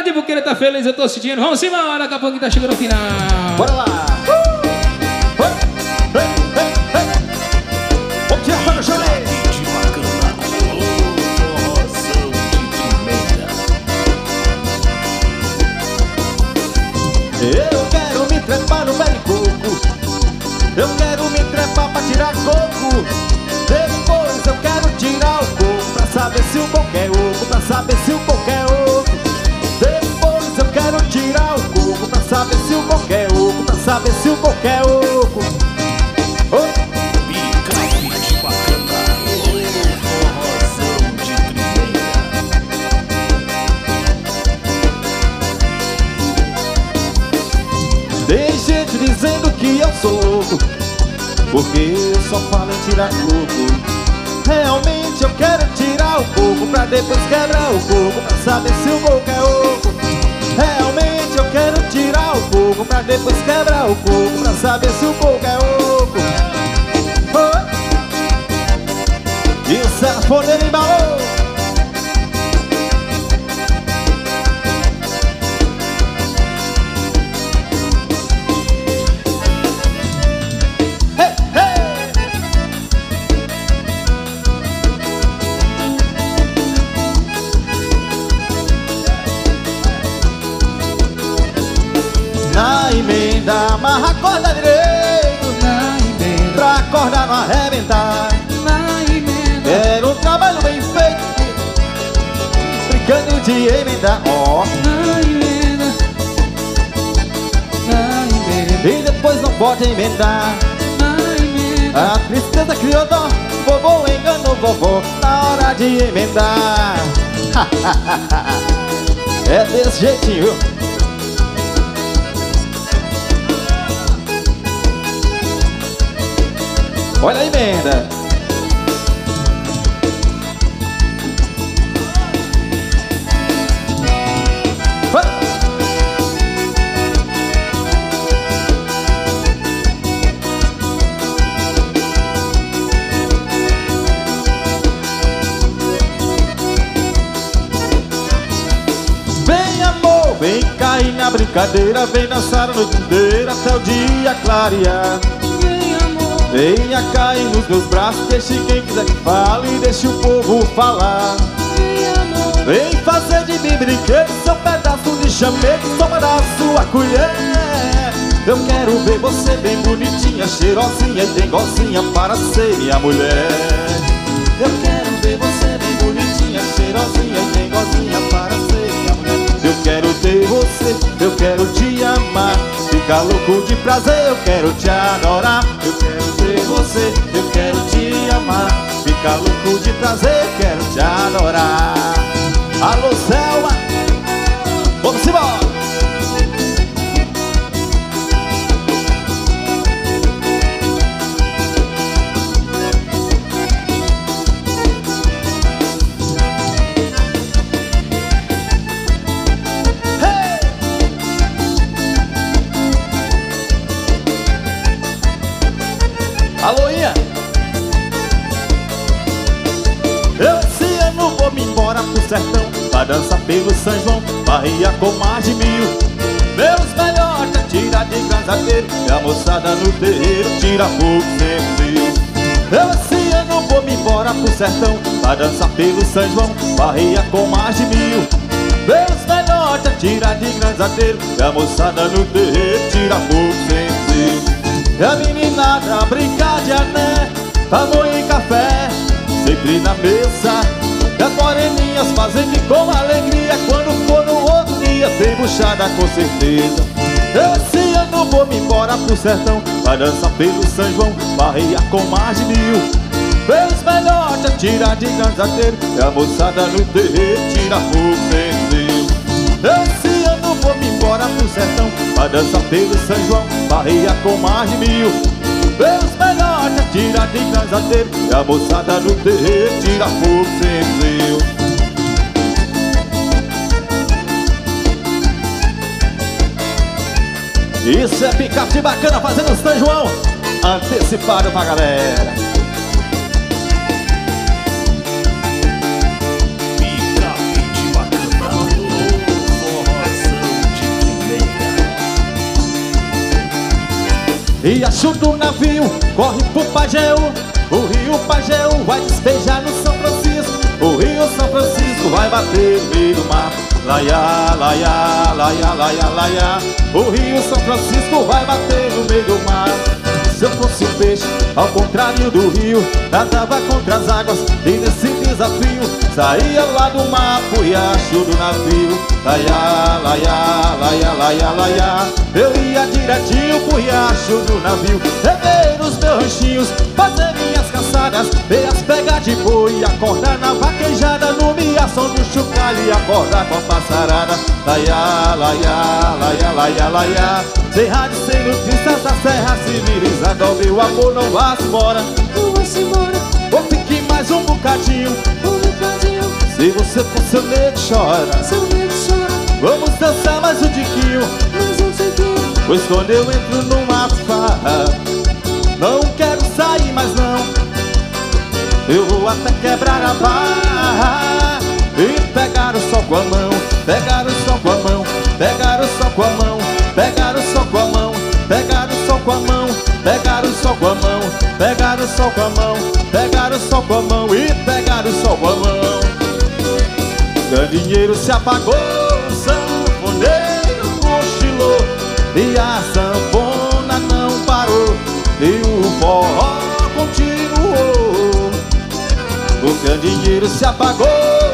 grande porque ele tá feliz, eu tô sentindo. Vamos embora, daqui a pouco tá chegando no final. Bora lá. Vamos tirar para o chão. Eu quero me trepar no pé de coco. Eu quero me trepar pra tirar coco. Depois eu quero tirar o coco pra saber se o coco é oco, pra saber se o coco é oco. Depois eu quero tirar o coco pra saber se o coco é oco, pra saber se o coco é oco. Pica-pique bacana, forrozão de primeira. Tem gente dizendo que eu sou louco, porque eu só falo em tirar coco. Realmente eu quero tirar o coco pra depois quebrar o coco, pra saber se o coco é oco. Realmente eu quero tirar o coco pra depois quebrar o coco, pra saber se o coco é oco. E o sanfoneiro embalou. Na emenda, amarra a corda direito. Na emenda, Pra corda não arrebentar. na emenda, Quero um trabalho bem feito, brincando de emendar. Ó, na emenda, na emenda, e depois não pode emendar. na emenda. A tristeza criou dó, vovô enganou vovó na hora de emendar. É desse jeitinho. Olha a emenda. Vem amor, vem cair na brincadeira, vem dançar a noite inteira até o dia clarear. Venha cair nos meus braços, deixe quem quiser que fale, deixe o povo falar. Vem fazer de mim brinquedo, seu pedaço de chamego, toma da sua colher. Eu quero ver você bem bonitinha, cheirosinha e dengozinha para ser minha mulher. Eu quero ver você bem bonitinha, cheirosinha e dengozinha para ser minha mulher. Eu quero ter você, eu quero te amar, ficar louco de prazer, eu quero te adorar. Eu quero ter você, eu quero te amar, ficar louco de prazer, eu quero te adorar. Alô, Selma, vamos embora! Alô, Ian! Eu esse ano vou me embora pro sertão, pra dançar pelo São João, Bahia com mais de 1000. Meus melhores tira de casadeiro, e a moçada no terreiro tira fogo sem fio. Eu esse ano vou me embora pro sertão, pra dançar pelo São João, Bahia com mais de 1000. Meus melhores tira de casadeiro, e a moçada no terreiro tira fogo sem fio. E a meninada brincar de ané, amor e café, sempre na mesa. E as moreninhas fazendo com alegria, quando for no outro dia tem buchada com certeza. Esse ano vou me embora pro sertão, pra dançar pelo São João, Bahia com mais de 1000. Meus melhores tira de cansadeiro, e a moçada no terreiro tira fogo sem fio. Esse ano vou me embora pro sertão, pra dançar pelo São João, Bahia com mais de 1000. Meus melhores tira de cansadeiro, e a moçada no terreiro tira fogo sem fio. Isso é picape bacana fazendo São João antecipado pra galera. Pica-pique bacana, riacho do navio corre pro Pajeú. O rio Pajeú vai despejar no São Francisco. O rio São Francisco vai bater no meio do mar. Laiá, laiá, laiá, laiá, laiá. O rio São Francisco vai bater no meio do mar. Se eu fosse um peixe, ao contrário do rio, nadava contra as águas e nesse desafio saía lá do mar pro riacho do navio. Laiá, laiá, laiá, laiá, laiá. Eu ia direitinho pro riacho do navio, rever os meus ranchinhos, fazer minhas caçadas, ver as pegas de boi, acordar na vaquejada, no miação do chocalho e acordar com a passarada. Laiá, laiá, laiá, laiá, laiá. Sem rádio, sem notícias da serra civilizada, o meu amor, não vá-se embora. Não vá-se embora. Ou fique mais um bocadinho. Se você for seu nego, chora. Seu nego chora. Vamos dançar mais um tiquinho. Mais um tiquinho. Pois quando eu entro numa farra, não quero sair mais não. Eu vou até quebrar a barra e pegar o sol com a mão. Pegar o sol com a mão. Pegar o sol com a mão. Pegar o sol com a mão. Pegar o sol com a mão. Pegar o sol com a mão. Pegar o sol com a mão. Pegar o sol com a mão e pegar o sol com a mão. Candeeiro se apagou, o sanfoneiro cochilou e a sanfona não parou e o forró continuou. O candeeiro se apagou,